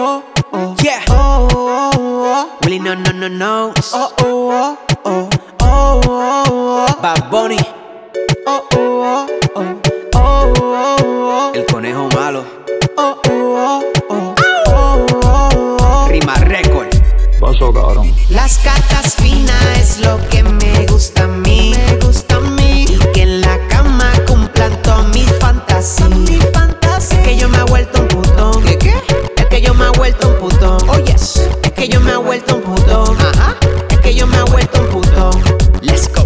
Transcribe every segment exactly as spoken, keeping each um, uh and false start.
oh, oh, yeah. Oh, oh, oh. Willie, no, no, no, no. Oh, oh, oh, oh, oh, oh, oh. Bad Bunny. Oh, oh, oh, oh, oh, oh, oh. El conejo malo. Oh, oh, oh, oh, oh, oh. Rima Record. Paso cabrón. Las cartas finas es lo que me gusta a mí. Me gusta a mí. Y que en la cama cumplan todas mis fantasías. Mi fantasía. Es que yo me he vuelto un putón. ¿Qué qué? Es que yo me he vuelto un putón. Oh yes. Es que yo me he vuelto un putón. Ajá. Es que yo me he vuelto un putón. Let's go.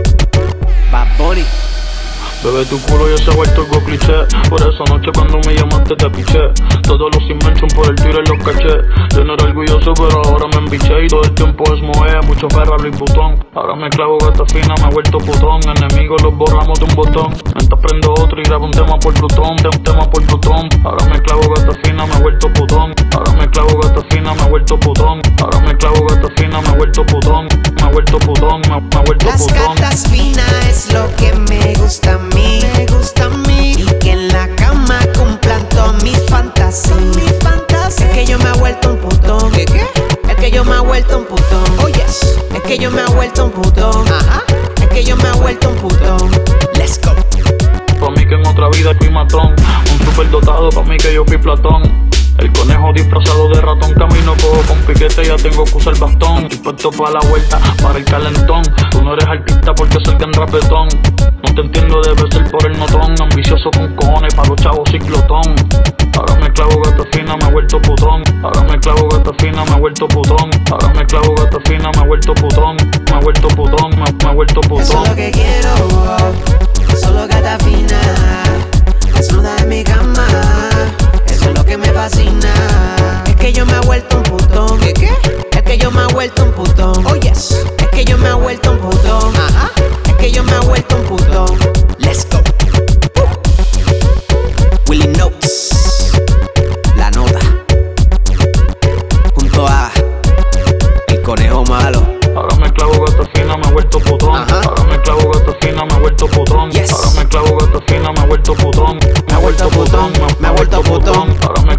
Bad Bunny. Bebé, tu culo ya se ha vuelto algo cliché. Por esa noche cuando me llamaste te piché. Todos los inmensos por el tiro y los caché. Yo no era orgulloso pero ahora me embiché. Y todo el tiempo es moe, mucho perra, Luis Butón. Ahora me clavo gata fina, me he vuelto putón. Enemigos los borramos de un botón. Mientras prendo otro y grabo un tema por Plutón. Un tema por Plutón. Ahora me clavo gata fina, me he vuelto putón. Ahora me clavo gata fina, me he vuelto putón. Ahora me clavo gata fina, me he vuelto putón. Me he vuelto putón, me, me he vuelto Las putón. Las cartas finas es lo que me gusta a mí. Me gusta a mí. Y que en la cama cumplan todas mis fantasías. Mi fantasía. Es que yo me he vuelto un putón. ¿Qué qué? Es que yo me he vuelto un putón. Oh yes. Es que yo me he vuelto un putón. Ajá. Es que yo me he vuelto un putón. Let's go. Pa' mí que en otra vida fui matón. Un superdotado, pa' mí que yo fui Platón. El conejo disfrazado de ratón. Camino cojo con piquete, ya tengo que usar bastón. Estoy puesto pa' la vuelta, para el calentón. Tú no eres artista porque soy en rapetón. No te entiendo, debe ser por el notón. Ambicioso con cojones, pa' los chavos ciclotón. Ahora me clavo gata fina, me he vuelto putón. Ahora me clavo gata fina, me he vuelto putón. Ahora me clavo gata fina, me he vuelto putón. Me he vuelto putón, me, me he vuelto putón. Eso es lo que quiero, solo gata fina, desnuda en mi cama. Eso es lo que me fascina. Es que yo me he vuelto un putón. ¿Qué qué? Es que yo me he vuelto un putón. Oh yes. Es que yo me he vuelto un putón. Ajá. Es que yo me he vuelto un putón. Let's go. Uh. Willie Notes. La nota. Junto a el conejo malo. Ahora me clavo gata fina, me he vuelto putón. Ajá. Ahora me clavo gata fina, me he vuelto putón. Yes. Ahora me clavo gata fina, me he vuelto putón. Me he vuelto putón, me, me he vuelto putón. Ahora me